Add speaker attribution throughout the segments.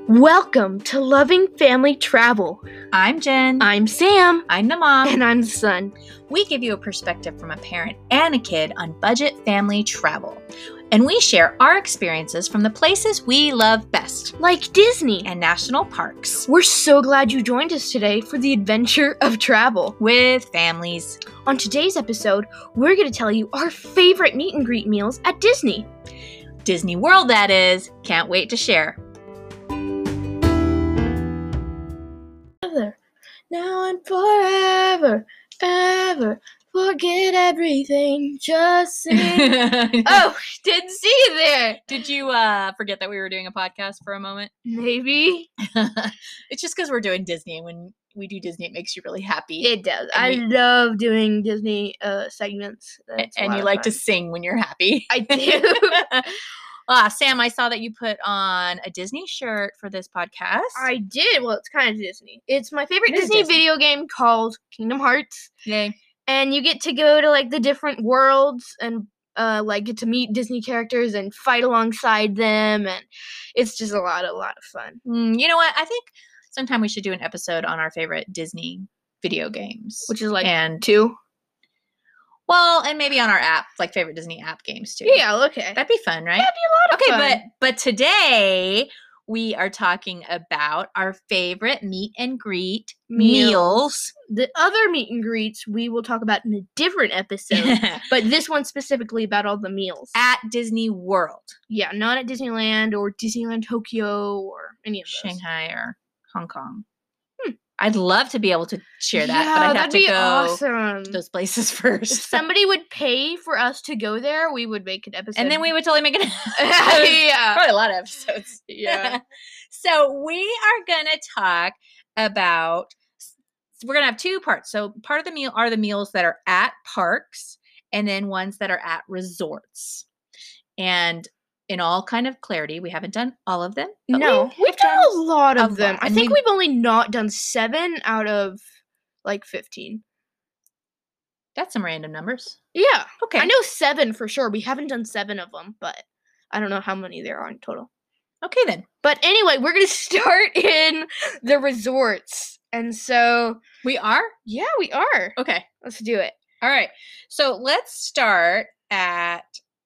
Speaker 1: Welcome to Loving Family Travel.
Speaker 2: I'm Jen.
Speaker 1: I'm Sam.
Speaker 2: I'm the mom.
Speaker 1: And I'm the son.
Speaker 2: We give you a perspective from a parent and a kid on budget family travel. And we share our experiences from the places we love best,
Speaker 1: Like Disney
Speaker 2: and national parks,
Speaker 1: We're so glad you joined us today for the adventure of travel.
Speaker 2: with families.
Speaker 1: On today's episode, we're going to tell you our favorite meet and greet meals at Disney.
Speaker 2: Disney World, that is. Can't wait to share.
Speaker 1: Now and forever, ever, forget everything, just sing. Oh, didn't see you there.
Speaker 2: Did you forget that we were doing a podcast for a moment?
Speaker 1: Maybe.
Speaker 2: It's just because we're doing Disney, and when we do Disney, it makes you really happy.
Speaker 1: It does.
Speaker 2: And
Speaker 1: I love doing Disney segments.
Speaker 2: And you like to sing when you're happy.
Speaker 1: I do.
Speaker 2: Sam, I saw that you put on a Disney shirt for this podcast.
Speaker 1: I did. Well, it's kind of Disney. It's my favorite
Speaker 2: It is
Speaker 1: Disney
Speaker 2: Disney.
Speaker 1: video game called Kingdom Hearts.
Speaker 2: Yay.
Speaker 1: And you get to go to like the different worlds and like get to meet Disney characters and fight alongside them, and it's just a lot of fun.
Speaker 2: You know what? I think sometime we should do an episode on our favorite Disney video games.
Speaker 1: Which is like
Speaker 2: and
Speaker 1: 2.
Speaker 2: well, and maybe on our app, like favorite Disney app games too.
Speaker 1: Yeah, okay.
Speaker 2: That'd be fun, right?
Speaker 1: That'd be a lot of fun.
Speaker 2: Okay, but today we are talking about our favorite meet and greet meals.
Speaker 1: The other meet and greets we will talk about in a different episode, but this one's specifically about all the meals.
Speaker 2: At Disney World.
Speaker 1: Yeah, not at Disneyland or Disneyland Tokyo or any of those.
Speaker 2: Shanghai or Hong Kong. I'd love to be able to share that,
Speaker 1: Yeah,
Speaker 2: but I'd have
Speaker 1: that'd
Speaker 2: to
Speaker 1: be
Speaker 2: go
Speaker 1: awesome.
Speaker 2: to those places
Speaker 1: If
Speaker 2: first.
Speaker 1: somebody would pay for us to go there, we would make an episode.
Speaker 2: And then we would totally make it.
Speaker 1: Yeah.
Speaker 2: Probably a lot of episodes.
Speaker 1: Yeah.
Speaker 2: So we are going to talk about, we're going to have 2 parts. So part of the meal are the meals that are at parks and then ones that are at resorts. And in all kind of clarity, we haven't done all of them. but
Speaker 1: No, we've done a lot of them.
Speaker 2: lot,
Speaker 1: I
Speaker 2: and
Speaker 1: think
Speaker 2: we-
Speaker 1: we've only not done 7 out of like 15.
Speaker 2: That's some random numbers.
Speaker 1: Yeah.
Speaker 2: Okay.
Speaker 1: I know 7 for sure. We haven't done 7 of them, but I don't know how many there are in total.
Speaker 2: Okay then.
Speaker 1: But anyway, we're going to start in the resorts. And so,
Speaker 2: We are?
Speaker 1: yeah, we are.
Speaker 2: Okay.
Speaker 1: Let's do it.
Speaker 2: All right. So let's start at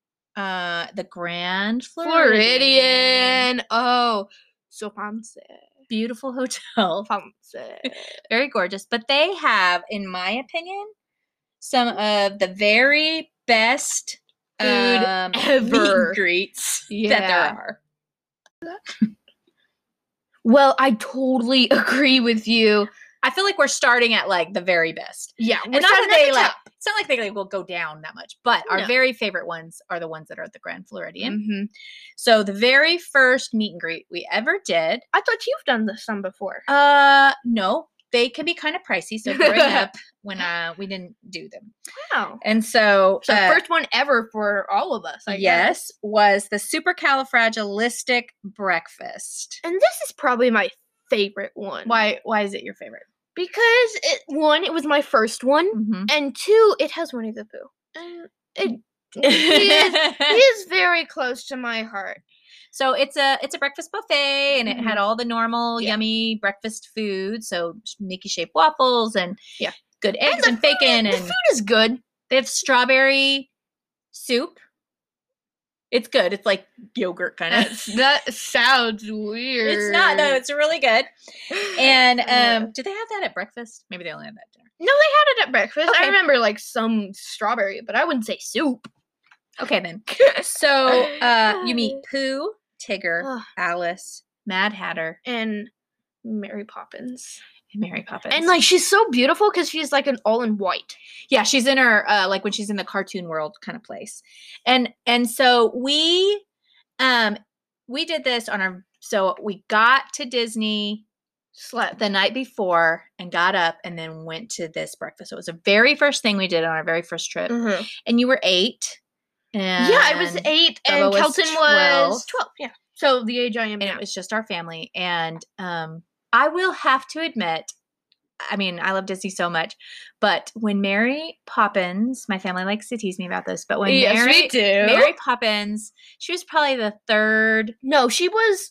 Speaker 2: the Grand Floridian.
Speaker 1: Floridian. Oh, so fancy.
Speaker 2: Beautiful hotel.
Speaker 1: Fancy.
Speaker 2: Very gorgeous. But they have, in my opinion, some of the very best
Speaker 1: Food
Speaker 2: meet and
Speaker 1: ever.
Speaker 2: greets that
Speaker 1: Yeah.
Speaker 2: there are.
Speaker 1: Well, I totally agree with you.
Speaker 2: I feel like we're starting at like the very best.
Speaker 1: Yeah,
Speaker 2: And not that they like, it's not like they will go down that much, but our
Speaker 1: No.
Speaker 2: very favorite ones are the ones that are at the Grand Floridian.
Speaker 1: Mm-hmm.
Speaker 2: So the very first meet and greet we ever did,
Speaker 1: I thought you've done some before.
Speaker 2: no, they can be kind of pricey. So growing up when we didn't do them.
Speaker 1: Wow.
Speaker 2: And so,
Speaker 1: So first one ever for all of us, I guess.
Speaker 2: yes, was the supercalifragilistic breakfast.
Speaker 1: And this is probably my favorite one.
Speaker 2: Why is it your favorite?
Speaker 1: Because it was my first one,
Speaker 2: Mm-hmm.
Speaker 1: and 2, it has Winnie the Pooh. And he is very close to my heart.
Speaker 2: So it's a breakfast buffet, and it had all the normal
Speaker 1: Yeah.
Speaker 2: yummy breakfast food. So Mickey shaped waffles and
Speaker 1: Yeah.
Speaker 2: good eggs
Speaker 1: the
Speaker 2: and bacon,
Speaker 1: The
Speaker 2: and
Speaker 1: food is good.
Speaker 2: they have strawberry soup. It's good. It's like yogurt kind of.
Speaker 1: That sounds weird.
Speaker 2: It's not. No, it's really good. And do they have that at breakfast? Maybe they only have that at dinner.
Speaker 1: No, they had it at breakfast. I
Speaker 2: Okay.
Speaker 1: remember like some strawberry, but I wouldn't say soup.
Speaker 2: Okay then. So you meet Pooh, Tigger,
Speaker 1: Ugh.
Speaker 2: Alice, Mad Hatter,
Speaker 1: And Mary Poppins.
Speaker 2: and Mary Poppins.
Speaker 1: And like she's so beautiful because she's like an all in white.
Speaker 2: yeah, she's in her like when she's in the cartoon world kind of place. And so we did this on our, so we got to Disney
Speaker 1: Slept.
Speaker 2: the night before and got up and then went to this breakfast. So it was the very first thing we did on our very first trip.
Speaker 1: Mhm.
Speaker 2: And you were 8. And
Speaker 1: Yeah, I was 8
Speaker 2: Bubba
Speaker 1: and
Speaker 2: was
Speaker 1: Kelton
Speaker 2: 12.
Speaker 1: was 12. Yeah. So the age I am
Speaker 2: and
Speaker 1: now.
Speaker 2: it was just our family. And I will have to admit, I mean, I love Disney so much, but when Mary Poppins, my family likes to tease me about this, but when
Speaker 1: Yes, we do.
Speaker 2: Mary Poppins, she was probably the 3rd.
Speaker 1: No, she was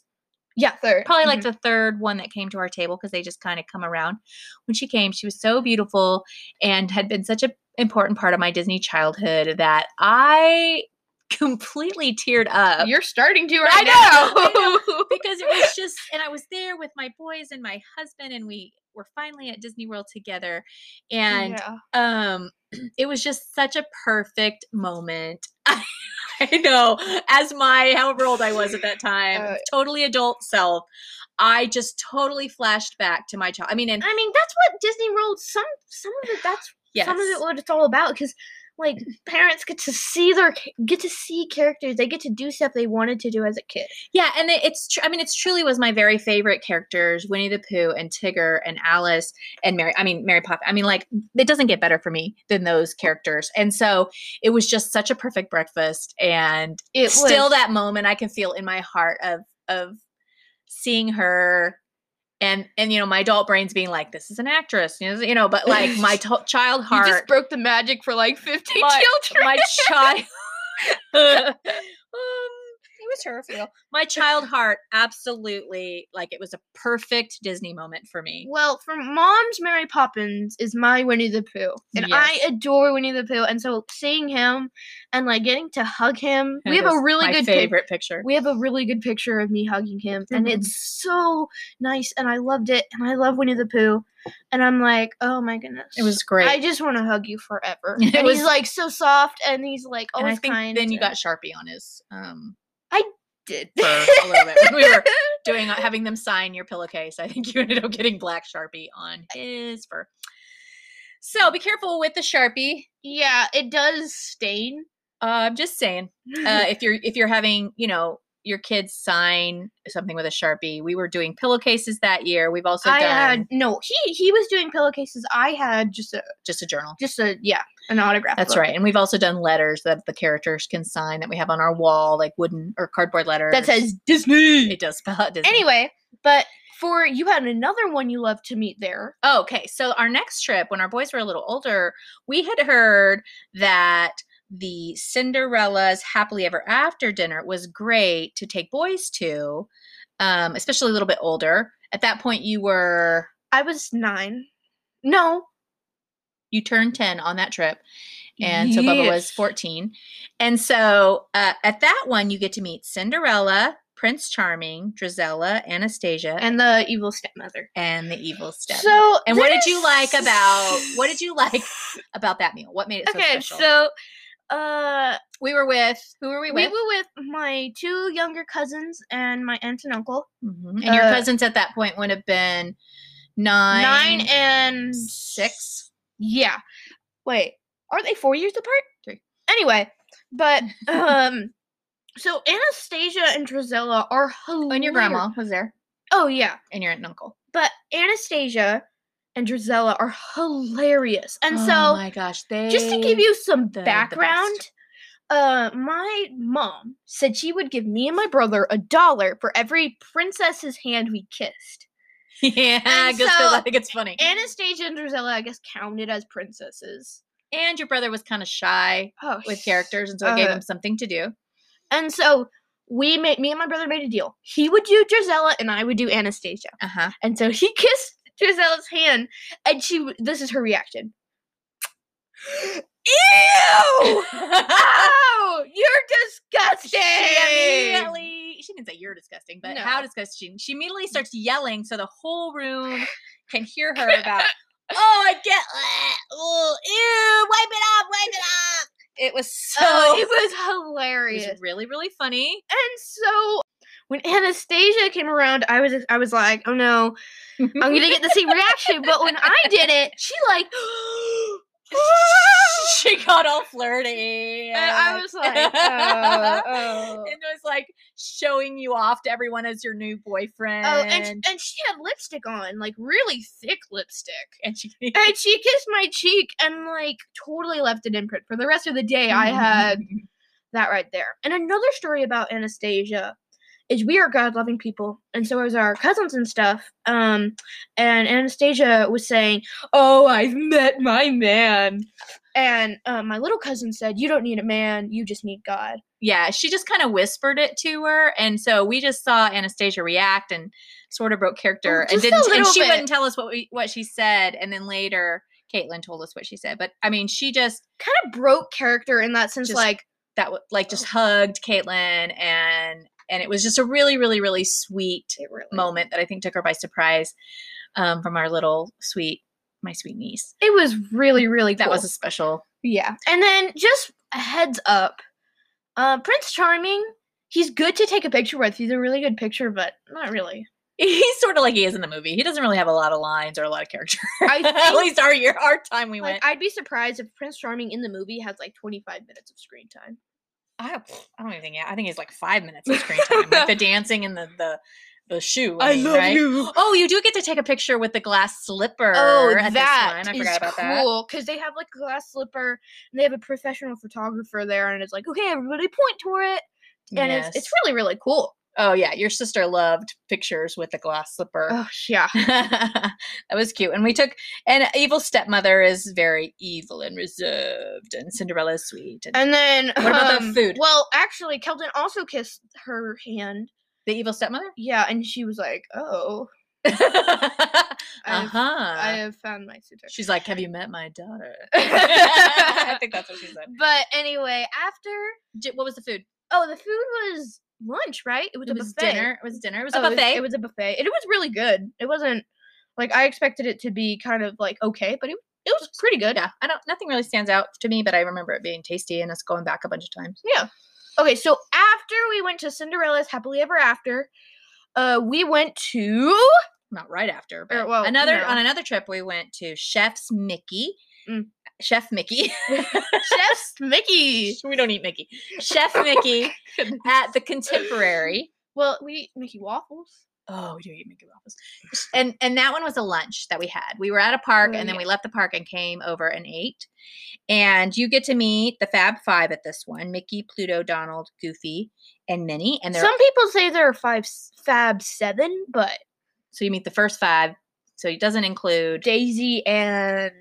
Speaker 1: Yeah, third.
Speaker 2: Probably like the third one that came to our table because they just kind of come around. When she came, she was so beautiful and had been such an important part of my Disney childhood that I completely teared up.
Speaker 1: You're starting to right
Speaker 2: I
Speaker 1: now.
Speaker 2: because it was just, and I was there with my boys and my husband, and we were finally at Disney World together, and it was just such a perfect moment. I know, as my however old I was at that time, totally adult self, I just totally flashed back to my child. I mean, that's
Speaker 1: what Disney World. Some of it. That's some of it. What it's all about, because like parents get to see characters. They get to do stuff they wanted to do as a kid.
Speaker 2: Yeah, and it's truly was my very favorite characters: Winnie the Pooh and Tigger and Alice and Mary. I mean, Mary Poppins. I mean, like it doesn't get better for me than those characters. And so it was just such a perfect breakfast, and it's still that moment I can feel in my heart of seeing her. And my adult brain's being like, this is an actress, but like my child heart.
Speaker 1: You just broke the magic for like 15 children.
Speaker 2: My child. It was her. My child heart, absolutely, like it was a perfect Disney moment for me.
Speaker 1: Well, for Mom's Mary Poppins is my Winnie the Pooh, and I adore Winnie the Pooh, and so seeing him and like getting to hug him, we have a really good
Speaker 2: favorite picture.
Speaker 1: We have a really good picture of me hugging him, and it's so nice, and I loved it, and I love Winnie the Pooh. And I'm like, oh my goodness.
Speaker 2: It was great.
Speaker 1: I just want to hug you forever. And he's like so soft, and he's like always kind.
Speaker 2: Then you got Sharpie on his
Speaker 1: I did
Speaker 2: for a little bit. When we were having them sign your pillowcase, I think you ended up getting black Sharpie on his fur. So be careful with the Sharpie.
Speaker 1: Yeah, it does stain.
Speaker 2: I'm just saying, if you're having, your kids sign something with a Sharpie. We were doing pillowcases that year. We've also done.
Speaker 1: He was doing pillowcases. I had just a
Speaker 2: journal.
Speaker 1: An autograph.
Speaker 2: That's
Speaker 1: book.
Speaker 2: right. And we've also done letters that the characters can sign that we have on our wall, like wooden or cardboard letters.
Speaker 1: That says Disney.
Speaker 2: It does spell out Disney.
Speaker 1: Anyway, but you had another one you loved to meet there.
Speaker 2: Oh, okay. So our next trip, when our boys were a little older, we had heard that the Cinderella's Happily Ever After dinner was great to take boys to, especially a little bit older. At that point,
Speaker 1: I was 9. No.
Speaker 2: You turned 10 on that trip. And so Bubba was 14. And so at that one, you get to meet Cinderella, Prince Charming, Drizella, Anastasia.
Speaker 1: And the evil stepmother.
Speaker 2: So what did you like about that meal? What made it so special?
Speaker 1: So
Speaker 2: we were with, who were we with?
Speaker 1: We were with my 2 younger cousins and my aunt and uncle.
Speaker 2: Mm-hmm. And your cousins at that point would have been 9
Speaker 1: and
Speaker 2: 6.
Speaker 1: Yeah. Wait, are they 4 years apart?
Speaker 2: 3.
Speaker 1: Anyway, but so Anastasia and Drizella are hilarious.
Speaker 2: And your grandma was there.
Speaker 1: Oh yeah,
Speaker 2: and your aunt and uncle.
Speaker 1: But Anastasia and Drizella are hilarious. And so,
Speaker 2: oh my gosh,
Speaker 1: just to give you some background, my mom said she would give me and my brother $1 for every princess's hand we kissed.
Speaker 2: Yeah, just because I think it's funny.
Speaker 1: Anastasia and Drizella, I guess, counted as princesses.
Speaker 2: And your brother was kind of shy with characters, and so it gave him something to do.
Speaker 1: And so me and my brother made a deal. He would do Drizella, and I would do Anastasia.
Speaker 2: Uh-huh.
Speaker 1: And so he kissed Drizella's hand, and this is her reaction. Ew! Ow! You're disgusting!
Speaker 2: She didn't say you're disgusting, but how disgusting. She immediately starts yelling so the whole room can hear her about, I get, ew, wipe it off. It was
Speaker 1: it was hilarious.
Speaker 2: It was really, really funny.
Speaker 1: And so when Anastasia came around, I was like, oh no, I'm gonna get the same reaction. But when I did it, she like
Speaker 2: she got all flirty.
Speaker 1: And I was like, oh.
Speaker 2: And it was like showing you off to everyone as your new boyfriend.
Speaker 1: Oh, and she had lipstick on, like really thick lipstick.
Speaker 2: And she
Speaker 1: kissed my cheek and like totally left an imprint. For the rest of the day, I had that right there. And another story about Anastasia is we are God-loving people, and so is our cousins and stuff. And Anastasia was saying, oh, I've met my man. And my little cousin said, you don't need a man, you just need God.
Speaker 2: Yeah, she just kind of whispered it to her, and so we just saw Anastasia react and sort of broke character, and
Speaker 1: just a
Speaker 2: didn't. And
Speaker 1: little
Speaker 2: she
Speaker 1: bit.
Speaker 2: wouldn't tell us what she said, and then later Caitlin told us what she said. But I mean, she just
Speaker 1: Kind of broke character in that sense,
Speaker 2: Just-
Speaker 1: like
Speaker 2: just hugged Caitlin, and it was just a really, really, really sweet moment that I think took her by surprise, from our little my sweet niece.
Speaker 1: It was really, really cool.
Speaker 2: That was a special.
Speaker 1: Yeah. And then just a heads up, Prince Charming, he's good to take a picture with. He's a really good picture, but not really.
Speaker 2: He's sort of like he is in the movie. He doesn't really have a lot of lines or a lot of character.
Speaker 1: I think-
Speaker 2: At least our time we
Speaker 1: Like,
Speaker 2: went.
Speaker 1: I'd be surprised if Prince Charming in the movie has like 25 minutes of screen time.
Speaker 2: I don't even think. I think it's like 5 minutes of screen time, like the dancing and the shoe. Right?
Speaker 1: you.
Speaker 2: Oh, you do get to take a picture with the glass slipper.
Speaker 1: Oh,
Speaker 2: at
Speaker 1: that
Speaker 2: this one. I
Speaker 1: is
Speaker 2: forgot about that.
Speaker 1: cool because they have like a glass slipper and they have a professional photographer there, and it's like, okay, everybody point toward it, and
Speaker 2: Yes.
Speaker 1: it's really, really cool.
Speaker 2: Oh yeah, your sister loved pictures with the glass slipper.
Speaker 1: Oh yeah.
Speaker 2: That was cute. And we took, and Evil Stepmother is very evil and reserved, and Cinderella is sweet.
Speaker 1: And then
Speaker 2: What about the food?
Speaker 1: Well, actually, Kelton also kissed her hand.
Speaker 2: The Evil Stepmother?
Speaker 1: Yeah, and she was like, "Oh,
Speaker 2: Uh-huh.
Speaker 1: I have found my suitor."
Speaker 2: She's like, have you met my daughter? I think that's what she said.
Speaker 1: But anyway, after
Speaker 2: What was the food?
Speaker 1: the food was lunch, right? It was a buffet.
Speaker 2: dinner. It was dinner. It was a
Speaker 1: Oh,
Speaker 2: buffet.
Speaker 1: It was a buffet. And it was really good. It wasn't like I expected it to be kind of like okay, but it was pretty good.
Speaker 2: Yeah, nothing really stands out to me, but I remember it being tasty and us going back a bunch of times.
Speaker 1: Yeah. Okay, so after we went to Cinderella's Happily Ever After, we went to
Speaker 2: Not right after, but
Speaker 1: well,
Speaker 2: on
Speaker 1: no.
Speaker 2: another trip we went to Chef's Mickey.
Speaker 1: Mm.
Speaker 2: Chef Mickey.
Speaker 1: Chef's Mickey.
Speaker 2: We don't eat Mickey. Chef Mickey at the Contemporary.
Speaker 1: Well, we eat Mickey waffles.
Speaker 2: Oh, we do eat Mickey waffles. And that one was a lunch that we had. We were at a park,
Speaker 1: Oh,
Speaker 2: and then
Speaker 1: yeah.
Speaker 2: we left the park and came over and ate. And you get to meet the Fab Five at this one: Mickey, Pluto, Donald, Goofy, and Minnie. And
Speaker 1: Some people say there are Fab 7, but
Speaker 2: so you meet the first five. So it doesn't include
Speaker 1: Daisy and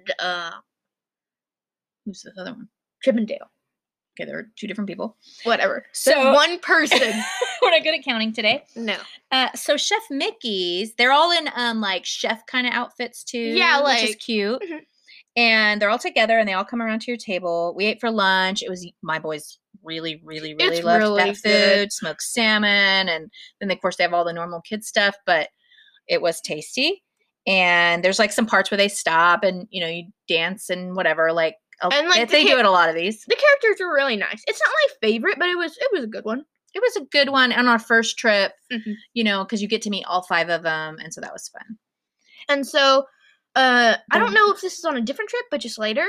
Speaker 2: who's the other one?
Speaker 1: Chippendale.
Speaker 2: Okay, there are two different people.
Speaker 1: Whatever.
Speaker 2: So
Speaker 1: There's one person.
Speaker 2: we're not good at counting today.
Speaker 1: No.
Speaker 2: So Chef Mickey's, they're all in like chef kind of outfits too.
Speaker 1: Yeah,
Speaker 2: which is
Speaker 1: like-
Speaker 2: cute.
Speaker 1: Mhm.
Speaker 2: And they're all together and they all come around to your table. We ate for lunch. It was my boys really, really, really
Speaker 1: It's
Speaker 2: loved
Speaker 1: really
Speaker 2: that
Speaker 1: good.
Speaker 2: food. Smoked salmon, and then of course they have all the normal kid stuff, but it was tasty. And there's like some parts where they stop and you dance and whatever. Like,
Speaker 1: And, like,
Speaker 2: they do it a lot of these.
Speaker 1: The characters were really nice. It's not my favorite, but it was a good one.
Speaker 2: It was a good one on our first trip,
Speaker 1: Mhm.
Speaker 2: because you get to meet all five of them, and so that was fun.
Speaker 1: And so, I don't know if this is on a different trip, but just later,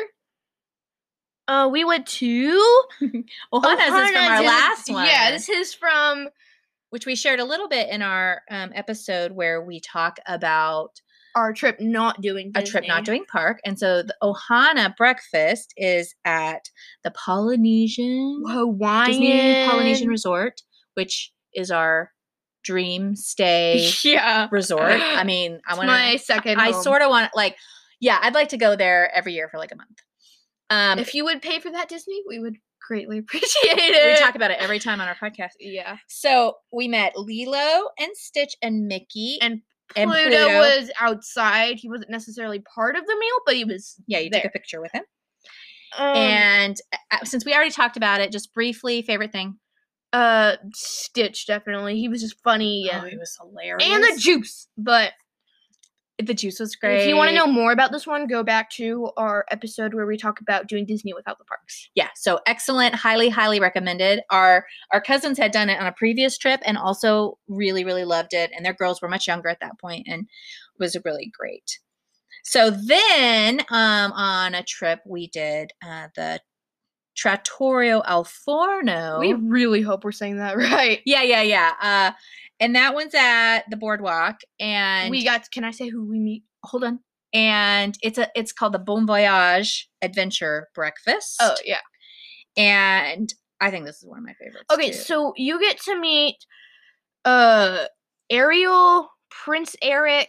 Speaker 1: we went to
Speaker 2: Ohana's is from our
Speaker 1: Ohana's.
Speaker 2: last one.
Speaker 1: Yeah, this is from
Speaker 2: which we shared a little bit in our episode where we talk about
Speaker 1: our trip not doing
Speaker 2: a trip not doing park. And so the Ohana breakfast is at the Polynesian
Speaker 1: Hawaiian
Speaker 2: Disney Polynesian Resort, which is our dream stay
Speaker 1: Yeah,
Speaker 2: resort. I mean, I
Speaker 1: it's
Speaker 2: want
Speaker 1: my second.
Speaker 2: I
Speaker 1: home.
Speaker 2: sort of want I'd like to go there every year for like a month.
Speaker 1: If you would pay for that, Disney, we would greatly appreciate it.
Speaker 2: We talk about it every time on our podcast.
Speaker 1: Yeah,
Speaker 2: So we met Lilo and Stitch and Mickey.
Speaker 1: and
Speaker 2: And
Speaker 1: Pluto,
Speaker 2: Pluto.
Speaker 1: was outside. He wasn't necessarily part of the meal, but he was.
Speaker 2: Yeah, you
Speaker 1: there.
Speaker 2: took a picture with him.
Speaker 1: Um,
Speaker 2: And since we already talked about it, just briefly, favorite thing.
Speaker 1: Stitch definitely. He was just funny
Speaker 2: Oh,
Speaker 1: and
Speaker 2: it was hilarious.
Speaker 1: and the juice. But
Speaker 2: the juice was great.
Speaker 1: if you want to know more about this one, go back to our episode where we talk about doing Disney without the parks.
Speaker 2: Yeah, so excellent, highly, highly recommended. Our cousins had done it on a previous trip and also really, really loved it. And their girls were much younger at that point and it was really great. So then on a trip we did the Trattoria Al Forno.
Speaker 1: We really hope we're saying that right.
Speaker 2: Yeah. And that one's at the boardwalk. And
Speaker 1: We got. Can I say who we meet?
Speaker 2: hold on. And it's called the Bon Voyage Adventure Breakfast.
Speaker 1: Oh yeah.
Speaker 2: And I think this is one of my favorites.
Speaker 1: Okay,
Speaker 2: too.
Speaker 1: so you get to meet Ariel, Prince Eric,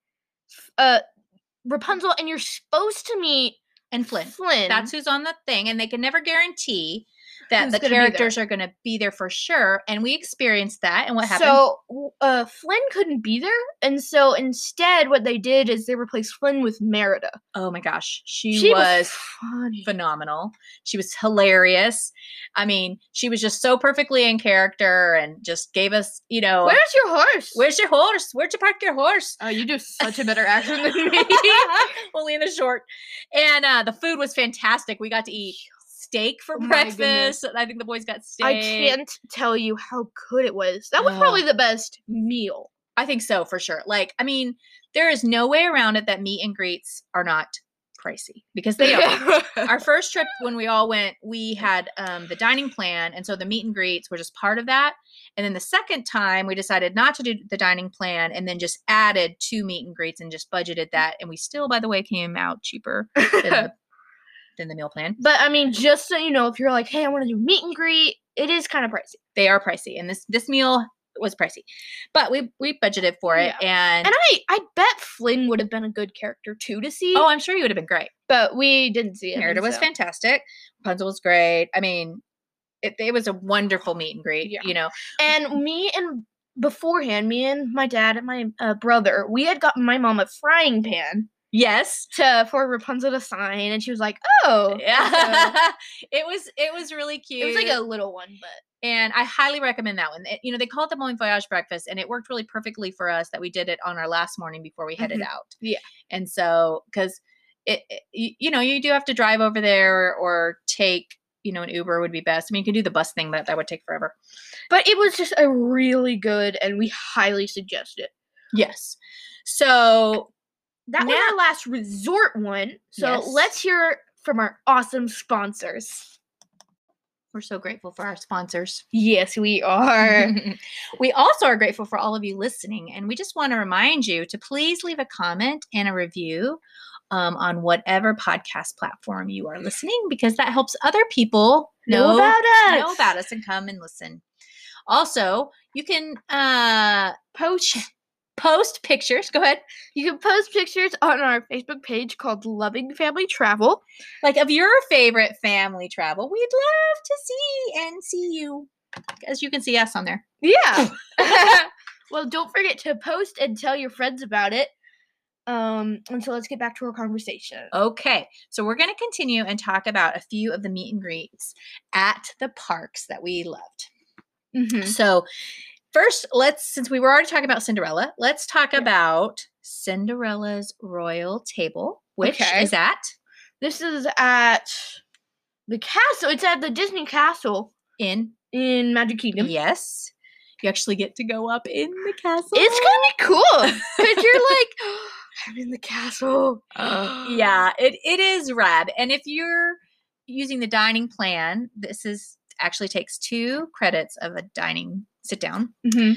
Speaker 1: Rapunzel, and you're supposed to meet
Speaker 2: and Flynn.
Speaker 1: Flynn.
Speaker 2: That's who's on the thing, and they can never guarantee. that
Speaker 1: who's
Speaker 2: the
Speaker 1: gonna be there.
Speaker 2: characters are going to be there for sure. And we experienced that. And what happened?
Speaker 1: So Flynn couldn't be there, and so instead, what they did is they replaced Flynn with Merida.
Speaker 2: Oh my gosh, she was
Speaker 1: funny.
Speaker 2: phenomenal. She was hilarious. I mean, she was just so perfectly in character and just gave us, you know,
Speaker 1: Where's your horse?
Speaker 2: where's your horse? Where'd you park your horse?
Speaker 1: Oh, you do such a better accent than me.
Speaker 2: Only in the short. And the food was fantastic. We got to eat steak for
Speaker 1: Oh my
Speaker 2: breakfast. I think the boys got steak.
Speaker 1: I can't tell you how good it was. That was probably the best meal.
Speaker 2: I think so, for sure. Like, I mean, there is no way around it that meet and greets are not pricey, because they are. Our first trip when we all went, we had the dining plan, and so the meet and greets were just part of that. And then the second time we decided not to do the dining plan and then just added 2 meet and greets and just budgeted that. And we still, by the way, came out cheaper than the meal plan.
Speaker 1: But I mean, just so you know, if you're like, hey, I want to do meet and greet, it is kind of pricey.
Speaker 2: They are pricey, and this meal was pricey, but we budgeted for it.
Speaker 1: Yeah. And I bet Flynn would have been a good character too to see.
Speaker 2: Oh, I'm sure he would have been great.
Speaker 1: But we didn't see it.
Speaker 2: Merida was fantastic. Rapunzel was great. I mean, it was a wonderful meet and greet, you know.
Speaker 1: And beforehand, me and my dad and my brother, we had gotten my mom a frying pan.
Speaker 2: Yes.
Speaker 1: For Rapunzel to sign, and she was like, "Oh,
Speaker 2: yeah." So, it was really cute.
Speaker 1: It was like a little one, but
Speaker 2: and I highly recommend that one. You know, they call it the Bon Voyage breakfast, and it worked really perfectly for us that we did it on our last morning before we headed out.
Speaker 1: Yeah,
Speaker 2: and so because you know, you do have to drive over there or take, you know, an Uber would be best. I mean, you can do the bus thing, but that would take forever.
Speaker 1: But it was just a really good, and we highly suggest it.
Speaker 2: Yes. So.
Speaker 1: That was our last resort one. So let's hear from our awesome sponsors.
Speaker 2: We're so grateful for our sponsors.
Speaker 1: Yes, we are.
Speaker 2: We also are grateful for all of you listening. And we just want to remind you to please leave a comment and a review on whatever podcast platform you are listening, because that helps other people know about us and come and listen. Also, you can post pictures. Go ahead.
Speaker 1: You can post pictures on our Facebook page called Loving Family Travel.
Speaker 2: Like of your favorite family travel. We'd love to see you, as you can see us on there.
Speaker 1: Yeah. Well, don't forget to post and tell your friends about it. And so let's get back to our conversation.
Speaker 2: Okay. So we're going to continue and talk about a few of the meet and greets at the parks that we loved.
Speaker 1: Mm-hmm.
Speaker 2: So first, since we were already talking about Cinderella, let's talk about Cinderella's Royal Table, which is at?
Speaker 1: This is at the castle. It's at the Disney Castle in Magic Kingdom.
Speaker 2: Yes. You actually get to go up in the castle.
Speaker 1: It's going to be cool because you're like, oh, I'm in the castle.
Speaker 2: Yeah, it is rad. And if you're using the dining plan, this actually takes 2 credits of a dining sit down.
Speaker 1: Mm-hmm.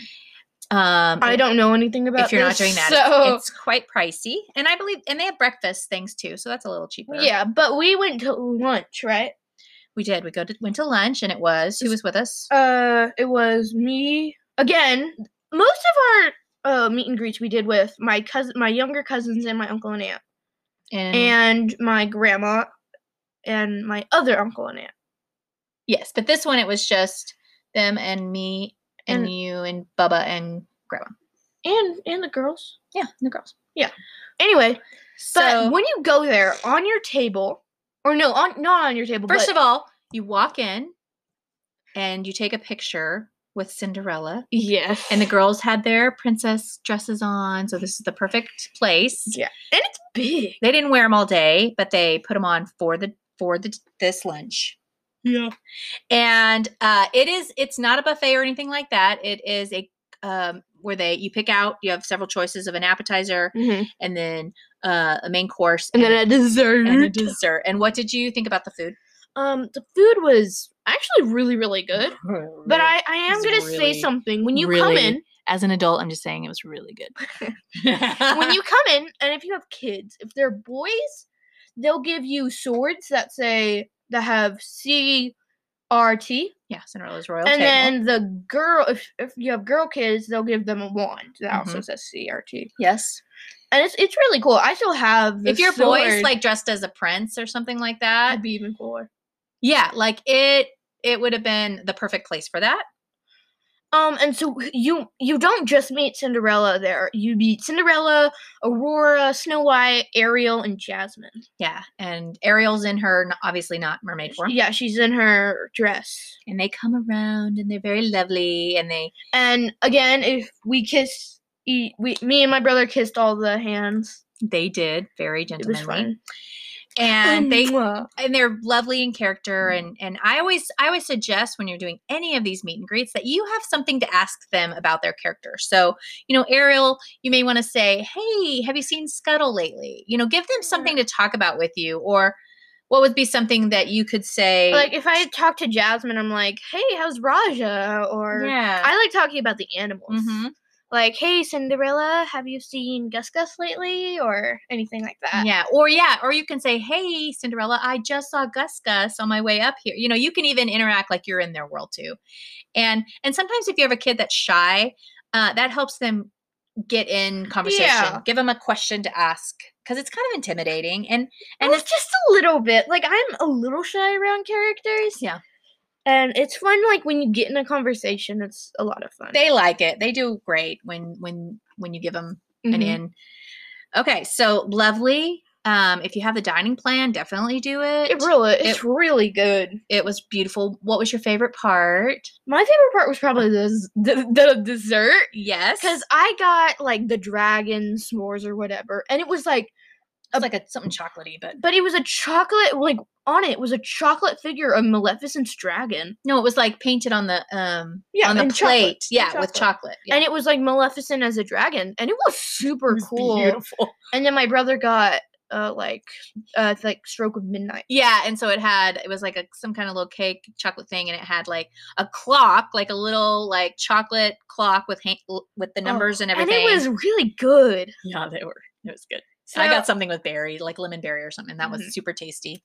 Speaker 1: I don't know anything about
Speaker 2: if you're
Speaker 1: this,
Speaker 2: not doing that.
Speaker 1: So
Speaker 2: it's quite pricey, and I believe, and they have breakfast things too, so that's a little cheaper.
Speaker 1: Yeah, but we went to lunch, right?
Speaker 2: We did. We went to lunch, and it was who was with us?
Speaker 1: It was me again. Most of our meet and greets we did with my younger cousins, and my uncle and aunt, and my grandma, and my other uncle and aunt.
Speaker 2: Yes, but this one it was just them and me. And you and Bubba and Grandma.
Speaker 1: And the girls.
Speaker 2: Yeah, the girls.
Speaker 1: Yeah. Anyway,
Speaker 2: so
Speaker 1: but when you go there on your table, or no, not on your table.
Speaker 2: First of all, you walk in and you take a picture with Cinderella.
Speaker 1: Yes.
Speaker 2: And the girls had their princess dresses on, so this is the perfect place.
Speaker 1: Yeah. And it's big.
Speaker 2: They didn't wear them all day, but they put them on for this lunch.
Speaker 1: Yeah.
Speaker 2: And it's not a buffet or anything like that. It is a where you pick out, you have several choices of an appetizer, mm-hmm. and then a main course
Speaker 1: and then a dessert.
Speaker 2: And what did you think about the food?
Speaker 1: The food was actually really, really good. But I am going to say something. When you come in,
Speaker 2: as an adult, I'm just saying it was really good.
Speaker 1: When you come in, and if you have kids, if they're boys, they'll give you swords that have CRT.
Speaker 2: Yeah, Cinderella's Royal
Speaker 1: Table.
Speaker 2: And
Speaker 1: then the girl, if you have girl kids, they'll give them a wand that also says CRT.
Speaker 2: Yes.
Speaker 1: And it's really cool. I still have the
Speaker 2: If your
Speaker 1: sword.
Speaker 2: boy's like dressed as a prince or something like that,
Speaker 1: that'd be even cooler.
Speaker 2: Yeah, like it it would have been the perfect place for that.
Speaker 1: And so you don't just meet Cinderella there. You meet Cinderella, Aurora, Snow White, Ariel, and Jasmine.
Speaker 2: Yeah, and Ariel's in her, obviously not mermaid form.
Speaker 1: Yeah, she's in her dress.
Speaker 2: And they come around, and they're very lovely,
Speaker 1: And again, if we kiss, me and my brother kissed all the hands.
Speaker 2: They did, very gentlemanly.
Speaker 1: It was fun.
Speaker 2: And they're lovely in character. And I always suggest when you're doing any of these meet and greets that you have something to ask them about their character. So, Ariel, you may want to say, hey, have you seen Scuttle lately? Give them something to talk about with you. Or what would be something that you could say?
Speaker 1: Like if I talk to Jasmine, I'm like, hey, how's Raja? Or I like talking about the animals.
Speaker 2: Mm-hmm.
Speaker 1: Like, hey, Cinderella, have you seen Gus Gus lately? Or anything like that.
Speaker 2: Yeah. Or you can say, hey, Cinderella, I just saw Gus Gus on my way up here. You can even interact like you're in their world too. And sometimes if you have a kid that's shy, that helps them get in conversation.
Speaker 1: Yeah.
Speaker 2: Give them a question to ask because it's kind of intimidating. And
Speaker 1: it's just a little bit. Like, I'm a little shy around characters.
Speaker 2: Yeah.
Speaker 1: And it's fun, like, when you get in a conversation, it's a lot of fun.
Speaker 2: They like it. They do great when you give them an in. Okay, so lovely. If you have the dining plan, definitely do it.
Speaker 1: It's really good.
Speaker 2: It was beautiful. What was your favorite part?
Speaker 1: My favorite part was probably the dessert.
Speaker 2: Yes.
Speaker 1: Because I got, like, the dragon s'mores or whatever, and it was, like,
Speaker 2: something chocolatey,
Speaker 1: but it was a chocolate, like, on it was a chocolate figure of Maleficent's dragon.
Speaker 2: No, it was like painted on the on the plate.
Speaker 1: Chocolate.
Speaker 2: Yeah, with chocolate. Yeah.
Speaker 1: And it was like Maleficent as a dragon, and it was super cool.
Speaker 2: Beautiful.
Speaker 1: And then my brother got like Stroke of Midnight.
Speaker 2: Yeah, and so it was like some kind of little cake chocolate thing, and it had like a clock, like a little like chocolate clock with the numbers and everything.
Speaker 1: And it was really good.
Speaker 2: Yeah, it was good. So, I got something with berry, like lemon berry or something. That was super tasty.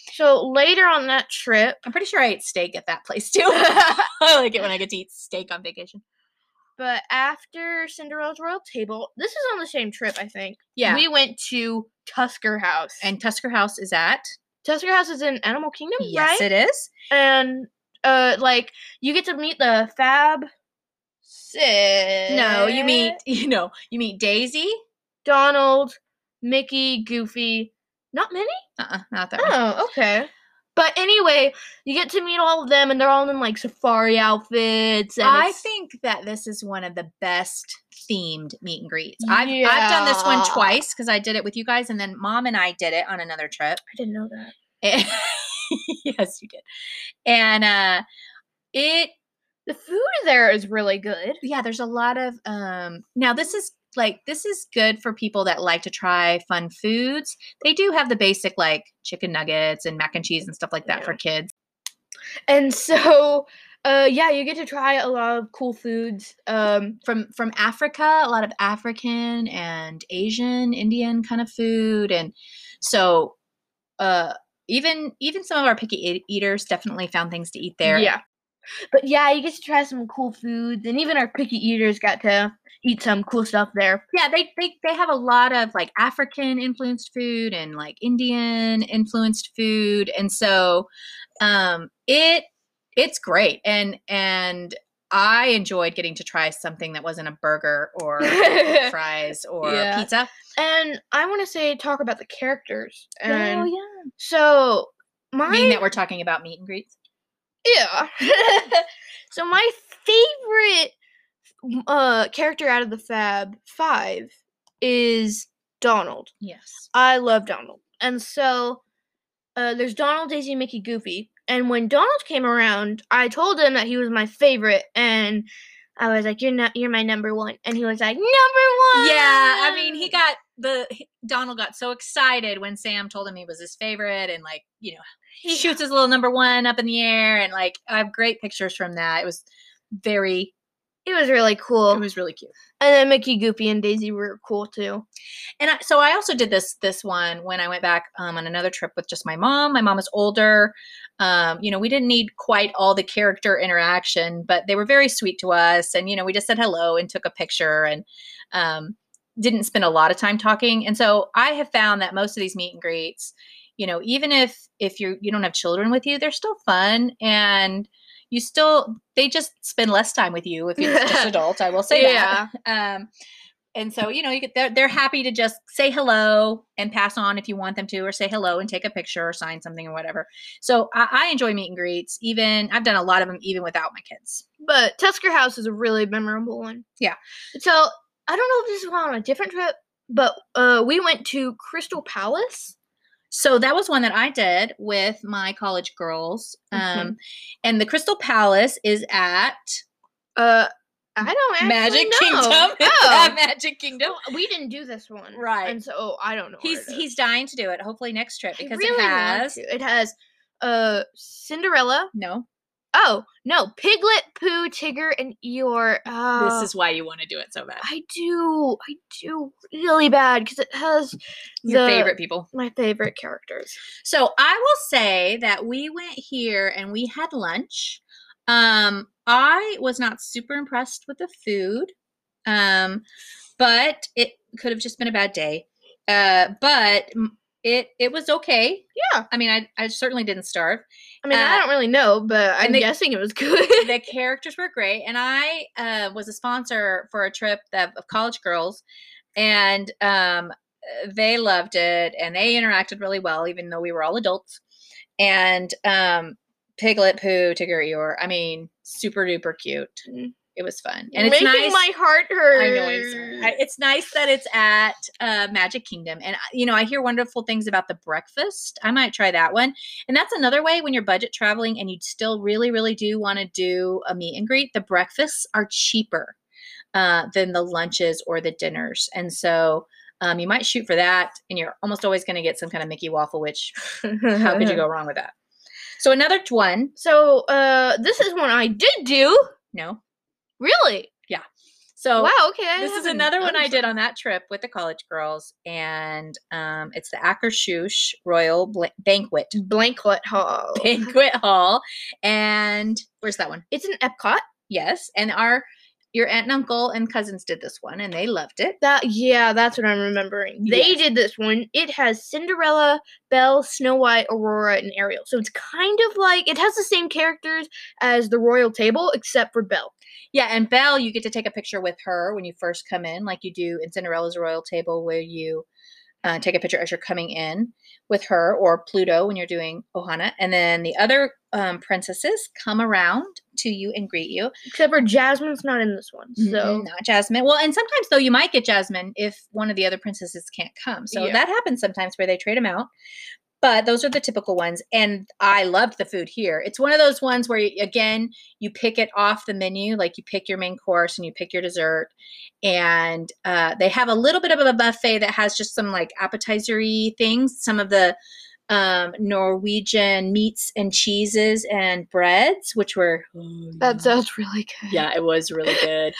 Speaker 1: So later on that trip,
Speaker 2: I'm pretty sure I ate steak at that place too. I like it when I get to eat steak on vacation.
Speaker 1: But after Cinderella's Royal Table, this is on the same trip, I think.
Speaker 2: Yeah.
Speaker 1: We went to Tusker House.
Speaker 2: And Tusker House is at?
Speaker 1: Tusker House is in Animal Kingdom,
Speaker 2: yes,
Speaker 1: right?
Speaker 2: Yes, it is.
Speaker 1: And, like, you get to meet the Fab Six.
Speaker 2: No, you meet Daisy,
Speaker 1: Donald, Mickey, Goofy. Not Minnie?
Speaker 2: Not that one.
Speaker 1: Oh, okay. But anyway, you get to meet all of them, and they're all in, like, safari outfits. And
Speaker 2: I think that this is one of the best themed meet and greets. I've done this one twice because I did it with you guys, and then Mom and I did it on another trip.
Speaker 1: I didn't know that.
Speaker 2: Yes, you did. And
Speaker 1: the food there is really good.
Speaker 2: Yeah, there's a lot of now this is good for people that like to try fun foods. They do have the basic like chicken nuggets and mac and cheese and stuff like that for kids.
Speaker 1: And so you get to try a lot of cool foods
Speaker 2: from Africa, a lot of African and Asian, Indian kind of food. And so even some of our picky eaters definitely found things to eat there.
Speaker 1: Yeah. But yeah, you get to try some cool foods, and even our picky eaters got to eat some cool stuff there.
Speaker 2: Yeah, they have a lot of like African influenced food and like Indian influenced food, and so it's great, and I enjoyed getting to try something that wasn't a burger or fries or pizza.
Speaker 1: And I want to talk about the characters. And
Speaker 2: yeah.
Speaker 1: So
Speaker 2: mean that we're talking about meet and greets.
Speaker 1: Yeah. So my favorite character out of the Fab Five is Donald.
Speaker 2: Yes.
Speaker 1: I love Donald. And so there's Donald, Daisy, Mickey, Goofy. And when Donald came around, I told him that he was my favorite, and I was like, you're my number one. And he was like, number one.
Speaker 2: Yeah, I mean, Donald got so excited when Sam told him he was his favorite, and like, he shoots his little number one up in the air, and like, I have great pictures from that. It was really cool. It was really cute.
Speaker 1: And then Mickey, Goofy, and Daisy were cool too.
Speaker 2: And so I also did this one when I went back on another trip with just my mom. My mom is older. We didn't need quite all the character interaction, but they were very sweet to us. And, we just said hello and took a picture and didn't spend a lot of time talking. And so I have found that most of these meet and greets, you know, even if you don't have children with you, they're still fun, and they just spend less time with you if it's just adults. I will say that. And so, you know, they're happy to just say hello and pass on if you want them to, or say hello and take a picture or sign something or whatever. So I enjoy meet and greets. Even I've done a lot of them even without my kids.
Speaker 1: But Tusker House is a really memorable one.
Speaker 2: Yeah.
Speaker 1: So I don't know if this is on a different trip, but we went to Crystal Palace.
Speaker 2: So that was one that I did with my college girls. And the Crystal Palace is at
Speaker 1: I don't actually
Speaker 2: Magic
Speaker 1: know.
Speaker 2: Kingdom.
Speaker 1: Oh.
Speaker 2: Magic Kingdom.
Speaker 1: We didn't do this one.
Speaker 2: Right.
Speaker 1: And so I don't know.
Speaker 2: He's dying to do it. Hopefully next trip, because
Speaker 1: really it has Cinderella.
Speaker 2: No.
Speaker 1: Oh, no. Piglet, Pooh, Tigger, and Eeyore.
Speaker 2: This is why you want to do it so bad.
Speaker 1: I do really bad because it has
Speaker 2: your favorite people.
Speaker 1: My favorite characters.
Speaker 2: So I will say that we went here and we had lunch. I was not super impressed with the food, but it could have just been a bad day. But it was okay.
Speaker 1: Yeah.
Speaker 2: I mean, I certainly didn't starve.
Speaker 1: I mean, I don't really know, but I'm guessing it was good.
Speaker 2: The characters were great, and I was a sponsor for a trip of college girls, and they loved it, and they interacted really well, even though we were all adults. And Piglet, Pooh, Tigger, Eeyore. I mean, super duper cute. It was fun, and it's
Speaker 1: making
Speaker 2: nice.
Speaker 1: My heart hurt.
Speaker 2: I know it's nice that it's at Magic Kingdom, and you know I hear wonderful things about the breakfast. I might try that one, and that's another way when you're budget traveling and you still really, really do want to do a meet and greet. The breakfasts are cheaper than the lunches or the dinners, and so you might shoot for that, and you're almost always going to get some kind of Mickey waffle. Which how could you go wrong with that? So another one.
Speaker 1: So this is one I did do.
Speaker 2: No.
Speaker 1: Really?
Speaker 2: Yeah. So
Speaker 1: wow, okay.
Speaker 2: This is another one I did on that trip with the college girls, and it's the Akershus Royal Banquet
Speaker 1: Hall.
Speaker 2: Banquet Hall. And where's that one?
Speaker 1: It's in Epcot.
Speaker 2: Yes, and your aunt and uncle and cousins did this one, and they loved it.
Speaker 1: That's what I'm remembering. They did this one. It has Cinderella, Belle, Snow White, Aurora, and Ariel. So it's kind of like, it has the same characters as the royal table, except for Belle.
Speaker 2: Yeah, and Belle, you get to take a picture with her when you first come in, like you do in Cinderella's royal table, where you take a picture as you're coming in with her, or Pluto when you're doing Ohana. And then the other princesses come around to you and greet you.
Speaker 1: Except for Jasmine's not in this one. So
Speaker 2: not Jasmine. Well, and sometimes though you might get Jasmine if one of the other princesses can't come. So that happens sometimes where they trade them out. But those are the typical ones. And I loved the food here. It's one of those ones where, again, you pick it off the menu. Like you pick your main course and you pick your dessert. And they have a little bit of a buffet that has just some like appetizer-y things. Some of the Norwegian meats and cheeses and breads, which were
Speaker 1: that sounds really good.
Speaker 2: Yeah, it was really good.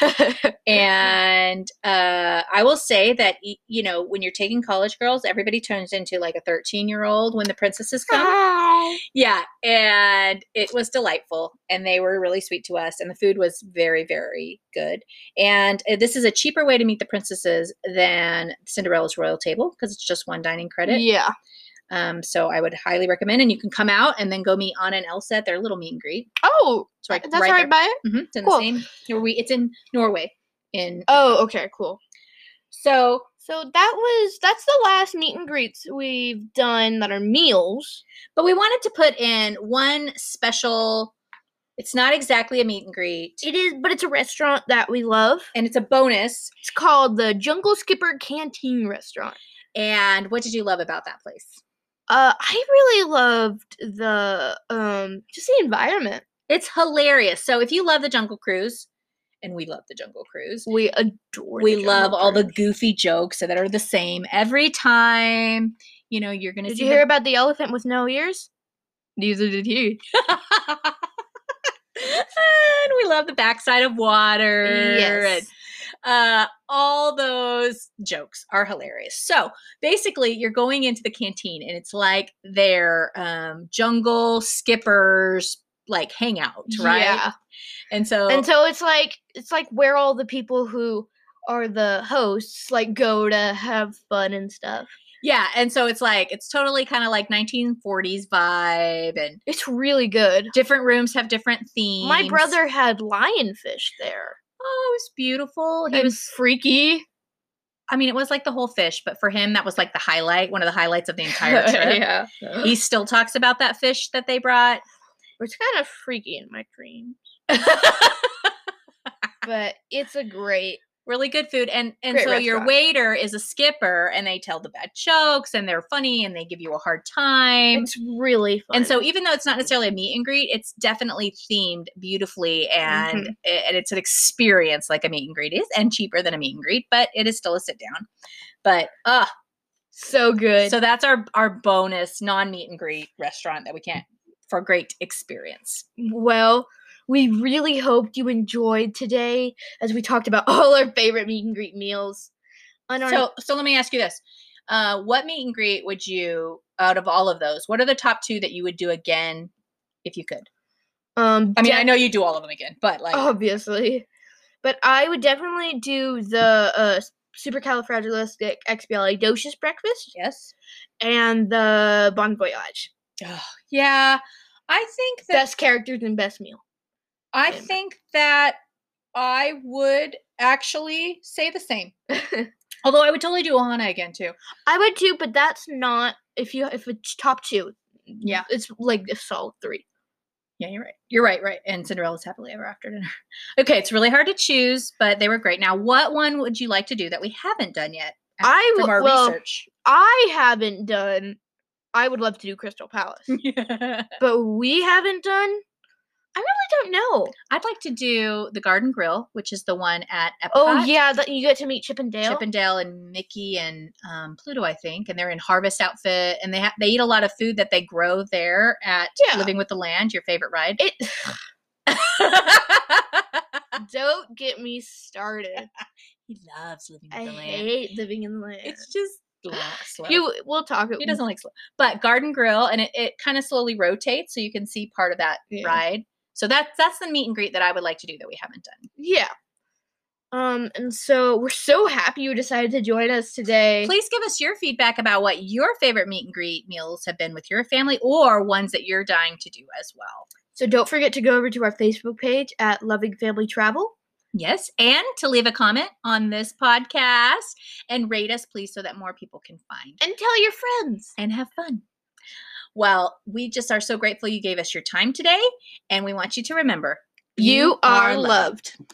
Speaker 2: And I will say that, you know, when you're taking college girls, everybody turns into like a 13-year-old when the princesses come. Yeah, and it was delightful, and they were really sweet to us, and the food was very, very good. And this is a cheaper way to meet the princesses than Cinderella's royal table, because it's just one dining credit.
Speaker 1: Yeah.
Speaker 2: So I would highly recommend, and you can come out and then go meet Anna and Elsa at their little meet and greet.
Speaker 1: Oh, so that's right by it?
Speaker 2: Mm-hmm. It's in the same. It's in Norway.
Speaker 1: Okay, cool.
Speaker 2: So
Speaker 1: that's the last meet and greets we've done that are meals.
Speaker 2: But we wanted to put in one special. It's not exactly a meet and greet.
Speaker 1: It is, but it's a restaurant that we love,
Speaker 2: and it's a bonus.
Speaker 1: It's called the Jungle Skipper Canteen Restaurant.
Speaker 2: And what did you love about that place?
Speaker 1: I really loved the just the environment.
Speaker 2: It's hilarious. So if you love the Jungle Cruise, and we love the Jungle Cruise,
Speaker 1: we adore.
Speaker 2: We love all the goofy jokes that are the same every time. You know, you're gonna.
Speaker 1: Did you hear about the elephant with no ears? Neither did he.
Speaker 2: And we love the backside of water.
Speaker 1: Yes.
Speaker 2: And, all those jokes are hilarious. So basically you're going into the canteen and it's like their jungle skippers like hangout, right?
Speaker 1: Yeah.
Speaker 2: And so
Speaker 1: it's like where all the people who are the hosts like go to have fun and stuff.
Speaker 2: Yeah, and so it's totally kind of like 1940s vibe, and
Speaker 1: It's really good.
Speaker 2: different rooms have different themes.
Speaker 1: My brother had lionfish there.
Speaker 2: Oh, it was beautiful. He
Speaker 1: And
Speaker 2: was
Speaker 1: freaky.
Speaker 2: I mean, it was like the whole fish, but for him, that was like the highlight, one of the highlights of the entire trip.
Speaker 1: Yeah.
Speaker 2: He still talks about that fish that they brought.
Speaker 1: It's kind of freaky in my dreams. But it's a great
Speaker 2: Really good food. And
Speaker 1: Great
Speaker 2: so your
Speaker 1: restaurant.
Speaker 2: waiter is a skipper, and they tell the bad jokes, and they're funny, and they give you a hard time.
Speaker 1: It's really fun.
Speaker 2: And so even though it's not necessarily a meet and greet, it's definitely themed beautifully, and
Speaker 1: Mhm.
Speaker 2: and it's an experience like a meet and greet is, and cheaper than a meet and greet, but it is still a sit down. But
Speaker 1: so good.
Speaker 2: so that's our bonus non-meet and greet restaurant that we can't for great experience.
Speaker 1: Well, we really hoped you enjoyed today as we talked about all our favorite meet and greet meals. On our
Speaker 2: So let me ask you this. What meet and greet would you, out of all of those, what are the top two that you would do again if you could? I mean, I know you do all of them again, but like
Speaker 1: obviously. But I would definitely do the supercalifragilisticexpialidocious breakfast
Speaker 2: yes.
Speaker 1: and the Bon Voyage.
Speaker 2: Yeah. I think that
Speaker 1: Best characters and best meal.
Speaker 2: I think that I would actually say the same. Although I would totally do Ohana again too.
Speaker 1: I would too, but that's not if it's top two.
Speaker 2: Yeah.
Speaker 1: It's like a solid 3.
Speaker 2: Yeah, you're right. You're right. And Cinderella's Happily Ever After dinner. Okay, it's really hard to choose, but they were great. Now, what one would you like to do that we haven't done yet from our research?
Speaker 1: I haven't done. I would love to do Crystal Palace, but we haven't done. I really don't know.
Speaker 2: I'd like to do the Garden Grill, which is the one at Epcot.
Speaker 1: Oh yeah, that you get to meet Chip and Dale.
Speaker 2: Chip and Dale and Mickey and Pluto, I think, and they're in harvest outfit, and they eat a lot of food that they grow there at Living with the Land. Your favorite ride?
Speaker 1: Don't get me started.
Speaker 2: He loves Living with
Speaker 1: I
Speaker 2: the Land.
Speaker 1: hate Living in the Land.
Speaker 2: It's just slow.
Speaker 1: We'll talk.
Speaker 2: He doesn't like slow, but Garden Grill, and it kind of slowly rotates, so you can see part of that ride. So that's the meet and greet that I would like to do that we haven't done.
Speaker 1: Yeah. And so we're so happy you decided to join us today.
Speaker 2: Please give us your feedback about what your favorite meet and greet meals have been with your family, or ones that you're dying to do as well.
Speaker 1: So don't forget to go over to our Facebook page at Loving Family Travel.
Speaker 2: Yes, and to leave a comment on this podcast and rate us, please, so that more people can find.
Speaker 1: And tell your friends.
Speaker 2: And have fun. Well, we just are so grateful you gave us your time today, and we want you to remember,
Speaker 1: you are loved.